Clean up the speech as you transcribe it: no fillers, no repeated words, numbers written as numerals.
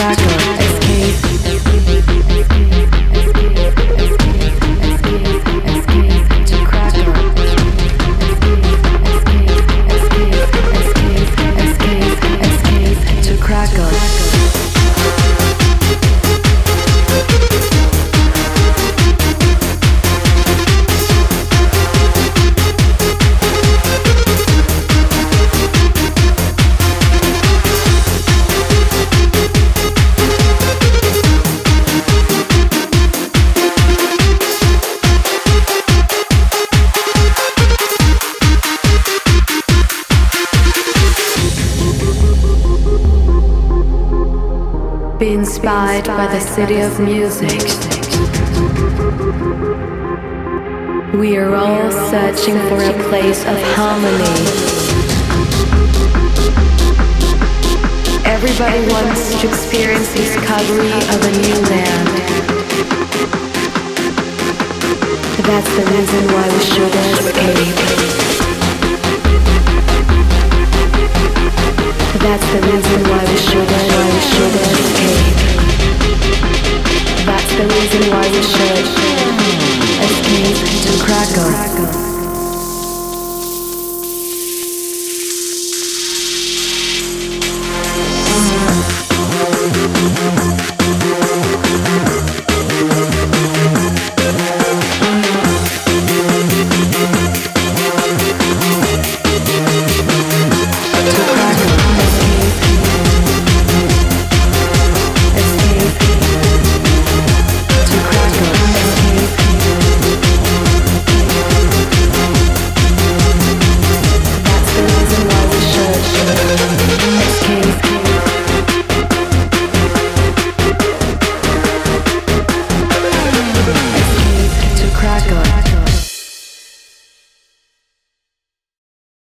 Krakow. Be inspired by the city of music. We are all searching for a place of harmony. Everybody wants to experience the discovery of a new land. That's the reason why we should escape. That's the reason why we should escape. That's the reason why we should escape to Krakow.